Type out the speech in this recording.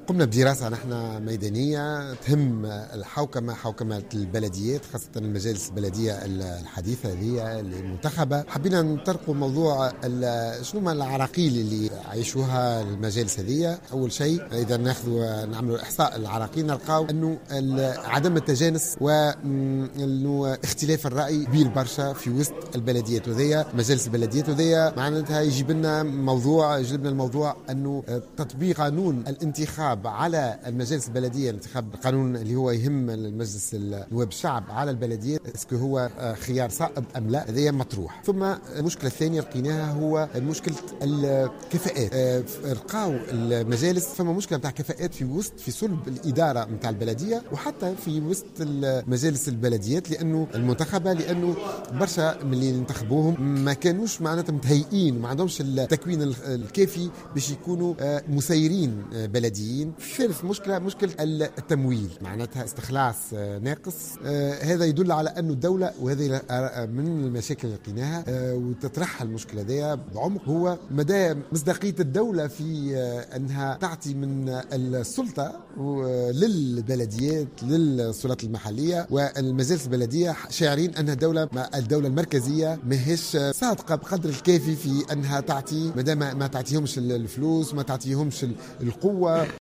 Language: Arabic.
قمنا بدراسة نحن ميدانية تهم حوكمة البلديات، خاصة المجالس البلدية الحديثة هذه المنتخبة. حبينا نطرقوا موضوع شنو ما العراقيل اللي عايشوها المجالس هذه. أول شيء إذا نعملوا إحصاء العراقيل نلقاو أنه عدم التجانس وأنه اختلاف الرأي كبير برشا في وسط البلديات وذي مجالس البلديات وذي. معناتها يجيب لنا الموضوع أنه تطبيق قانون الانتخاب على المجالس البلدية، الانتخاب القانون اللي هو يهم المجلس نواب الشعب على البلديات، اسكو هو خيار صائب أم لا، هذا مطروح. ثم المشكلة الثانية لقيناها هو مشكلة الكفاءات. لقاو المجالس فما مشكلة بتاع كفاءات في صلب الإدارة متاع البلدية وحتى في وسط المجالس البلديات، لأنه المنتخبة لأنه برشا من اللي انتخبوهم ما كانوش معناتها متهيئين، ما عندهمش التكوين الكافي باش يكونوا مسيرين بلديين. ثالث مشكلة التمويل، معناتها استخلاص ناقص. هذا يدل على أن الدولة، وهذه من المشاكل اللي لقيناها وتطرحها المشكلة دي بعمق، هو مدى مصداقية الدولة في أنها تعطي من السلطة للبلديات للسلطات المحلية والمجالس البلدية، شاعرين أن الدولة المركزية ماهيش صادقة بقدر الكافي في أنها تعطي، مدام ما تعطيهمش الفلوس، ما تعطيهمش القوة.